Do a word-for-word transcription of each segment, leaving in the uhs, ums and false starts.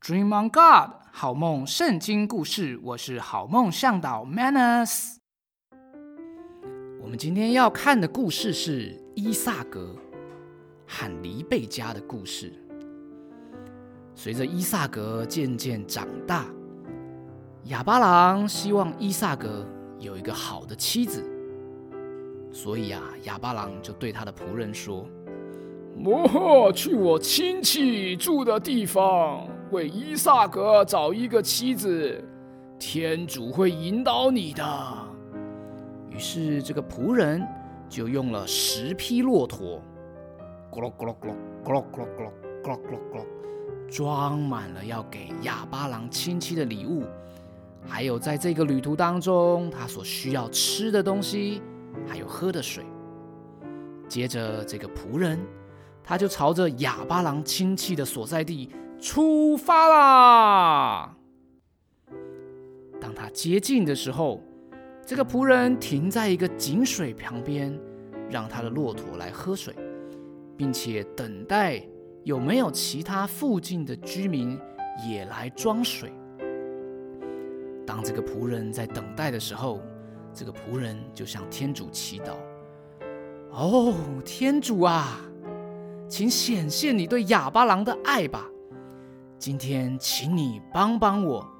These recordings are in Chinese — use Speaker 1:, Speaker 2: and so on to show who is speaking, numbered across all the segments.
Speaker 1: Dream on God 好梦圣经故事，我是好梦向导 Manus。 我们今天要看的故事是伊萨格和黎贝加的故事。随着伊萨格渐渐长大，亚巴郎希望伊萨格有一个好的妻子，所以啊，亚巴郎就对他的仆人说：
Speaker 2: 我去我亲戚住的地方，为伊萨格找一个妻子，天主会引导你的。
Speaker 1: 于是这个仆人就用了十匹骆驼，咕噜咕噜咕噜咕噜咕噜咕噜咕噜咕噜咕噜，装满了要给亚巴郎亲戚的礼物，还有在这个旅途当中他所需要吃的东西，还有喝的水。接着这个仆人他就朝着亚巴郎亲戚的所在地出发啦。当他接近的时候，这个仆人停在一个井水旁边，让他的骆驼来喝水，并且等待有没有其他附近的居民也来装水。当这个仆人在等待的时候，这个仆人就向天主祈祷：哦，天主啊，请显现你对亚巴郎的爱吧！今天请你帮帮我，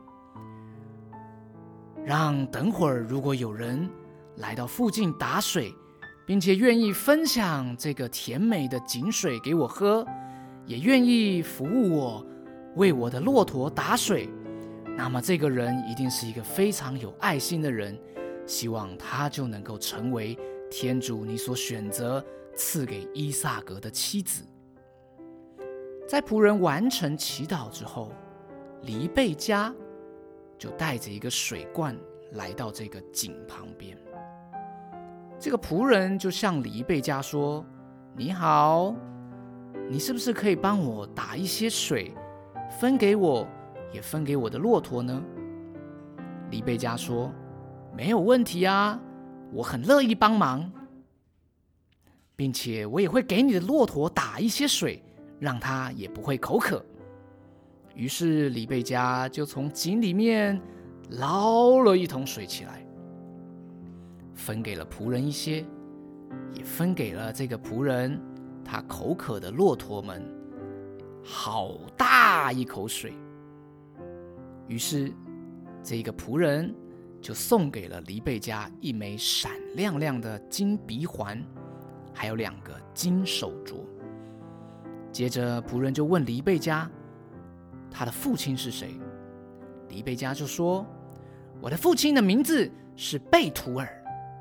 Speaker 1: 让等会儿如果有人来到附近打水，并且愿意分享这个甜美的井水给我喝，也愿意服务我，为我的骆驼打水，那么这个人一定是一个非常有爱心的人，希望他就能够成为天主你所选择赐给伊萨格的妻子。在仆人完成祈祷之后，黎贝加就带着一个水罐来到这个井旁边。这个仆人就向黎贝加说：你好，你是不是可以帮我打一些水，分给我，也分给我的骆驼呢？黎贝加说：没有问题啊，我很乐意帮忙，并且我也会给你的骆驼打一些水，让它也不会口渴。于是黎贝加就从井里面捞了一桶水起来，分给了仆人一些，也分给了这个仆人他口渴的骆驼们好大一口水。于是这个仆人就送给了黎贝加一枚闪亮亮的金鼻环，还有两个金手镯。接着仆人就问黎贝加他的父亲是谁。黎贝加就说：我的父亲的名字是贝图尔。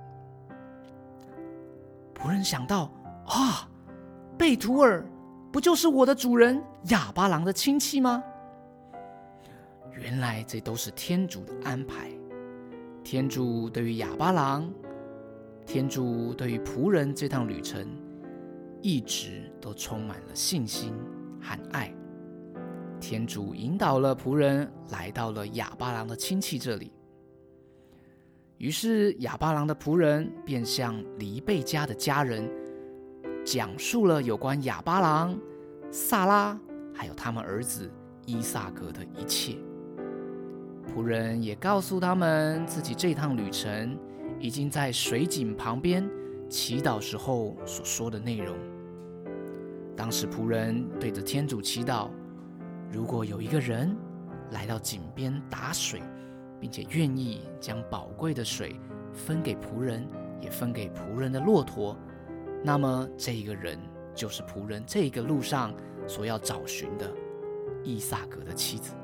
Speaker 1: 仆人想到啊，贝图尔不就是我的主人亚巴郎的亲戚吗？原来这都是天主的安排。天主对于亚巴郎，天主对于仆人这趟旅程一直都充满了信心和爱。天主引导了仆人来到了亚巴郎的亲戚这里。于是亚巴郎的仆人便向黎贝加的家人讲述了有关亚巴郎、萨拉还有他们儿子伊萨格的一切。仆人也告诉他们自己这趟旅程已经在水井旁边祈祷时候所说的内容。当时仆人对着天主祈祷，如果有一个人来到井边打水，并且愿意将宝贵的水分给仆人，也分给仆人的骆驼，那么这个人就是仆人这个路上所要找寻的伊萨格的妻子。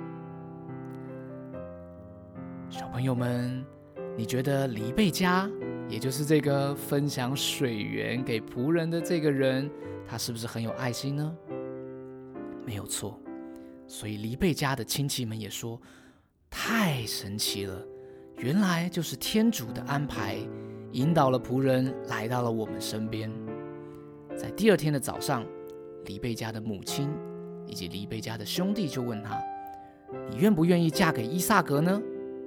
Speaker 1: 小朋友们，你觉得黎贝加，也就是这个分享水源给仆人的这个人，他是不是很有爱心呢？没有错。所以黎贝加的亲戚们也说，太神奇了，原来就是天主的安排，引导了仆人来到了我们身边。在第二天的早上，黎贝加的母亲以及黎贝加的兄弟就问他：你愿不愿意嫁给伊萨格呢？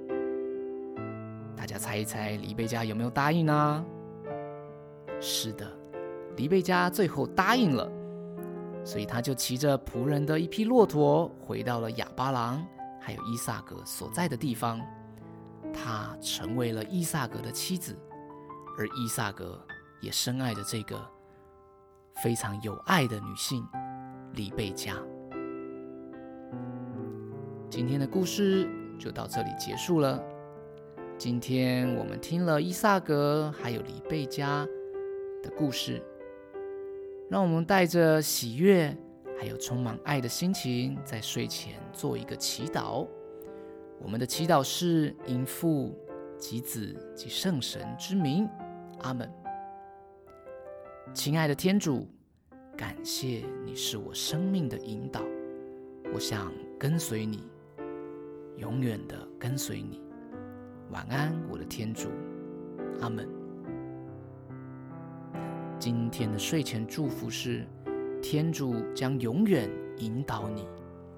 Speaker 1: 大家猜一猜黎贝加有没有答应呢？是的，黎贝加最后答应了。 所以他就骑着仆人的一匹骆驼，回到了亚巴郎还有伊萨格所在的地方。他成为了伊萨格的妻子，而伊萨格也深爱着这个非常有爱的女性黎贝加。今天的故事就到这里结束了。今天我们听了伊萨格还有黎贝加的故事，让我们带着喜悦还有充满爱的心情，在睡前做一个祈祷。我们的祈祷是因父及子及圣神之名，阿们。亲爱的天主，感谢你是我生命的引导，我想跟随你，永远的跟随你。晚安，我的天主，阿们。今天的睡前祝福是：天主将永远引导你。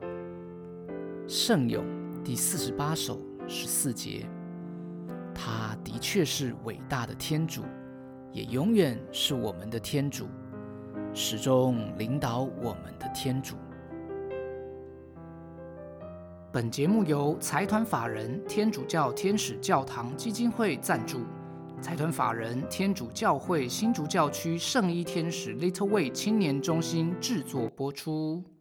Speaker 1: 圣咏第四十八首十四节，他的确是伟大的天主，也永远是我们的天主，始终领导我们的天主。本节目由财团法人天主教天使教堂基金会赞助，财团法人天主教会新竹教区圣衣天使 Little Way 青年中心制作播出。